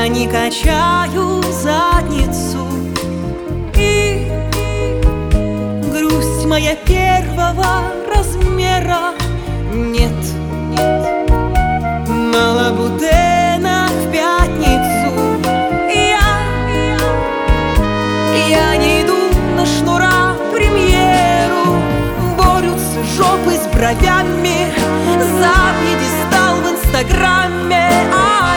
Я не качаю задницу, и грусть моя первого размера. Нет, на лабутенах в пятницу я не иду на шнура премьеру. Борются жопы с бровями за пьедестал в инстаграме, а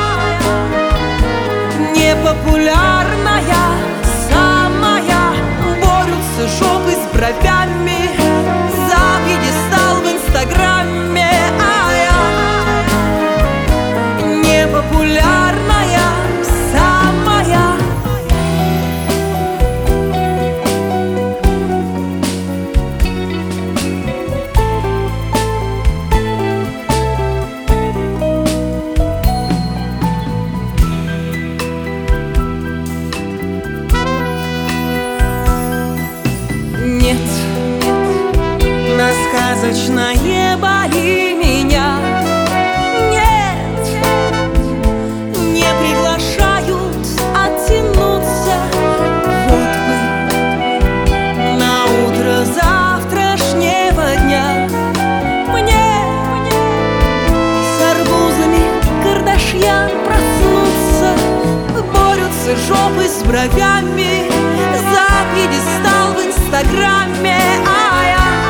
я непопулярная самая. Борются жопы с бровями за пьедестал в инстаграме, а я непопулярная самая. Нет, на сказочное боли меня нет, не приглашают оттянуться. Вот бы на утро завтрашнего дня мне с арбузами Кардашьян проснуться. Борются жопы с бровями за пьедестал в инстаграме, а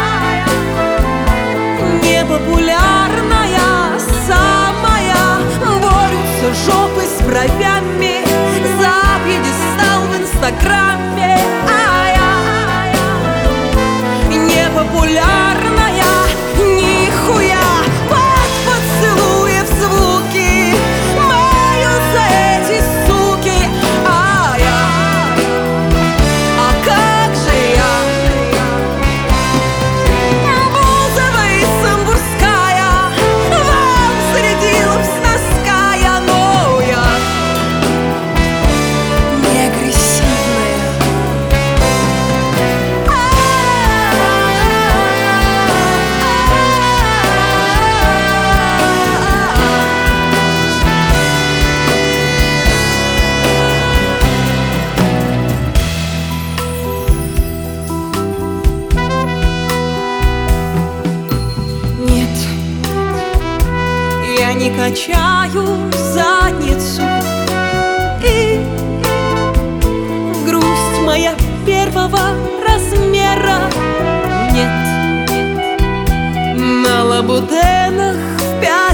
я непопулярная самая. Борются жопы с бровями за пьедестал в инстаграме, а я непопулярная нихуя. Под поцелуев звуки маются эти суки, а как же я Бузова и Самбурская вам средилась таская, но я не агрессивная. Нет, я не качаю задницу, и грусть моя первого размера. Нет, на лабутенах в